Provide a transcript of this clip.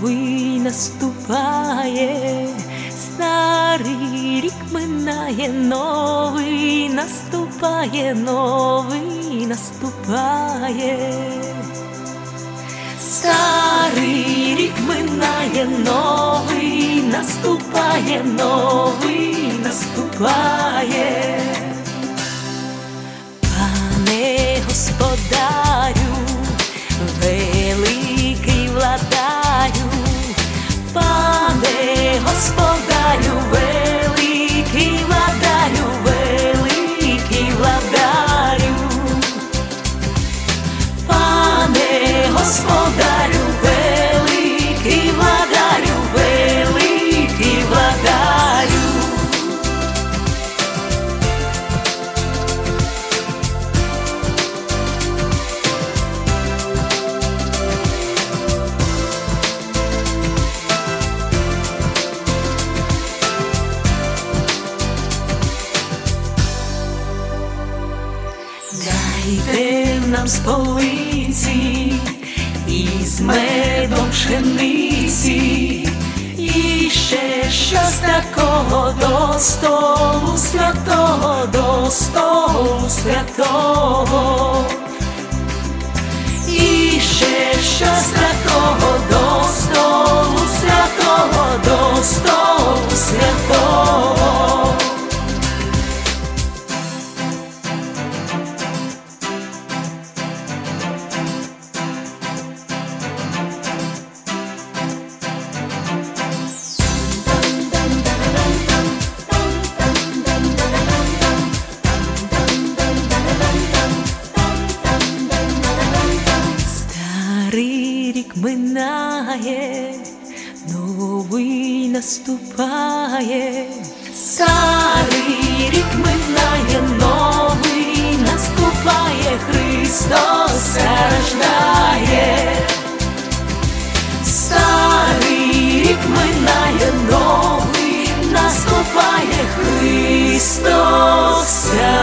новий наступає, старий рік минає, новий наступає, новий наступає. Старий рік минає, новий наступає, новий наступає. Пане господарю, великий владарю, пане господарю, великий владарю, великий владарю, пане господарю, великий владарю, великий владарю. Дайте нам з полиці із медом пшениці, і ще щось такого до столу святого, до столу святого, і ще щось такого до столу святого, до столу святого. Старий рік минає, новий наступає. Старий рік минає, новий наступає, Христос рождає. Старий рік минає, новий наступає, Христос